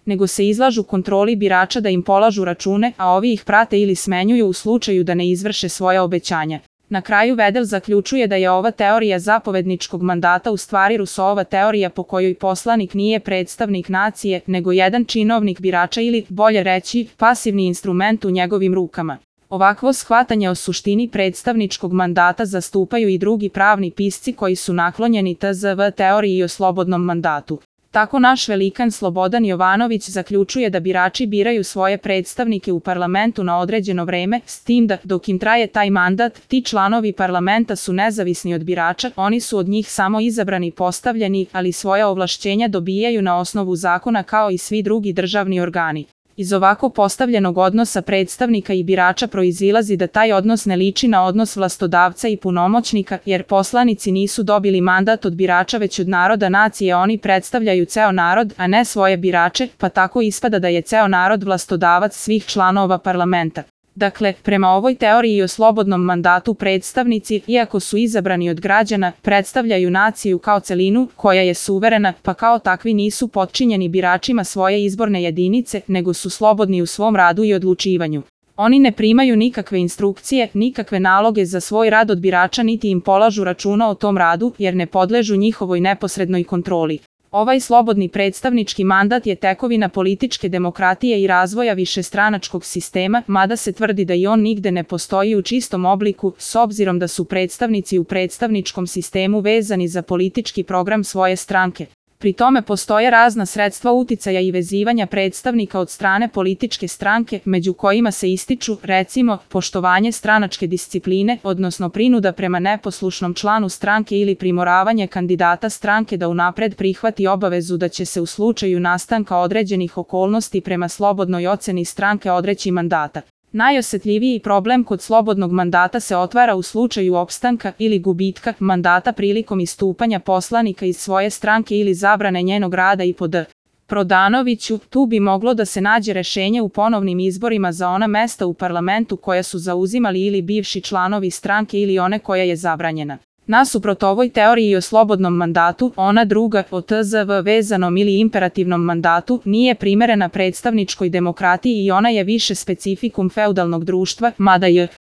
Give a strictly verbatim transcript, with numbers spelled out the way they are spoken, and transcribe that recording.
nego se izlažu kontroli birača da im polažu račune, a ovi ih prate ili smenjuju u slučaju da ne izvrše svoja obećanja. Na kraju Vedel zaključuje da je ova teorija zapovedničkog mandata u stvari Rousseauova teorija po kojoj poslanik nije predstavnik nacije, nego jedan činovnik birača ili, bolje reći, pasivni instrument u njegovim rukama. Ovakvo shvatanje o suštini predstavničkog mandata zastupaju i drugi pravni pisci koji su naklonjeni T Z V teoriji o slobodnom mandatu. Tako naš velikan Slobodan Jovanović zaključuje da birači biraju svoje predstavnike u parlamentu na određeno vreme, s tim da, dok im traje taj mandat, ti članovi parlamenta su nezavisni od birača, oni su od njih samo izabrani i postavljeni, ali svoja ovlašćenja dobijaju na osnovu zakona kao i svi drugi državni organi. Iz ovako postavljenog odnosa predstavnika i birača proizilazi da taj odnos ne liči na odnos vlastodavca i punomoćnika, jer poslanici nisu dobili mandat od birača već od naroda nacije, oni predstavljaju ceo narod, a ne svoje birače, pa tako ispada da je ceo narod vlastodavac svih članova parlamenta. Dakle, prema ovoj teoriji o slobodnom mandatu predstavnici, iako su izabrani od građana, predstavljaju naciju kao celinu, koja je suverena, pa kao takvi nisu potčinjeni biračima svoje izborne jedinice, nego su slobodni u svom radu i odlučivanju. Oni ne primaju nikakve instrukcije, nikakve naloge za svoj rad od birača niti im polažu računa o tom radu, jer ne podležu njihovoj neposrednoj kontroli. Ovaj slobodni predstavnički mandat je tekovina političke demokratije i razvoja višestranačkog sistema, mada se tvrdi da i on nigde ne postoji u čistom obliku, s obzirom da su predstavnici u predstavničkom sistemu vezani za politički program svoje stranke. Pri tome postoje razna sredstva uticaja i vezivanja predstavnika od strane političke stranke, među kojima se ističu, recimo, poštovanje stranačke discipline, odnosno prinuda prema neposlušnom članu stranke ili primoravanje kandidata stranke da unapred prihvati obavezu da će se u slučaju nastanka određenih okolnosti prema slobodnoj oceni stranke odreći mandata. Najosetljiviji problem kod slobodnog mandata se otvara u slučaju opstanka ili gubitka mandata prilikom istupanja poslanika iz svoje stranke ili zabrane njenog rada i po D. Prodanoviću, tu bi moglo da se nađe rešenje u ponovnim izborima za ona mesta u parlamentu koja su zauzimali ili bivši članovi stranke ili one koja je zabranjena. Nasuprot ovoj teoriji o slobodnom mandatu, ona druga, o T Z V vezanom ili imperativnom mandatu, nije primerena predstavničkoj demokratiji i ona je više specifikum feudalnog društva, mada je